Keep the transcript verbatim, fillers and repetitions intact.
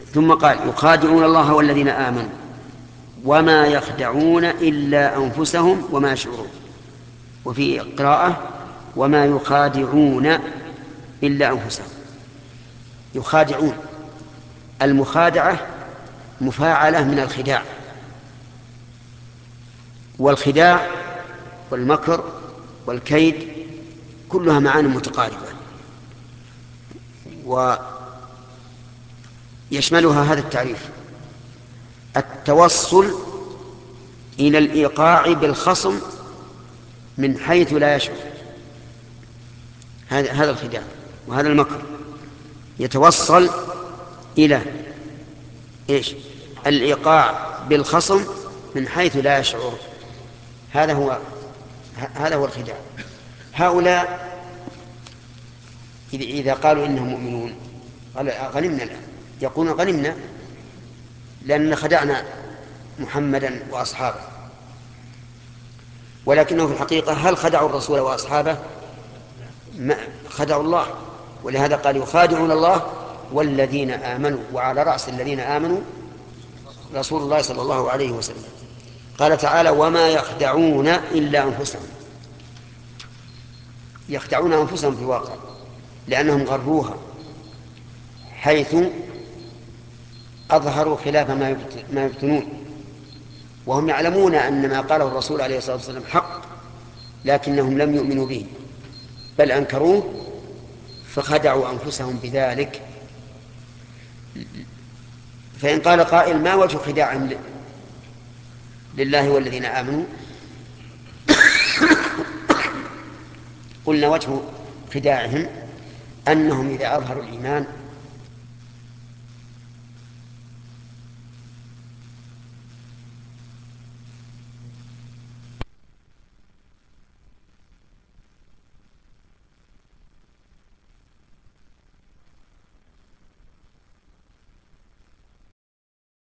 ثم قال يخادعون الله والذين آمنوا وما يخدعون إلا أنفسهم وما يشعرون. وفي قراءة وما يخادعون إلا أنفسهم. يخادعون، المخادعة مفاعلة من الخداع، والخداع والمكر والكيد كلها معاني متقاربة، ويشملها هذا التعريف: التوصل إلى الإيقاع بالخصم من حيث لا يشعر، هذا هذا الخداع وهذا المكر، يتوصل إلى إيش؟ الإيقاع بالخصم من حيث لا يشعر، هذا هو هذا هو الخداع. هؤلاء إذا قالوا إنهم مؤمنون قال غنمنا الآن، يقولون غنمنا لأن خدعنا محمدا وأصحابه، ولكنه في الحقيقة هل خدعوا الرسول وأصحابه؟ ما خدعوا الله، ولهذا قال يخادعون الله والذين آمنوا، وعلى رأس الذين آمنوا رسول الله صلى الله عليه وسلم. قال تعالى وما يخدعون إلا أنفسهم، يخدعون أنفسهم في الواقع لأنهم غروها حيث أظهروا خلاف ما يبتنون، وهم يعلمون أن ما قاله الرسول عليه الصلاة والسلام حق، لكنهم لم يؤمنوا به بل أنكروه فخدعوا أنفسهم بذلك. فإن قال قائل ما وجه خداعهم لله والذين آمنوا؟ قلنا وجه خداعهم أنهم إذا أظهروا الإيمان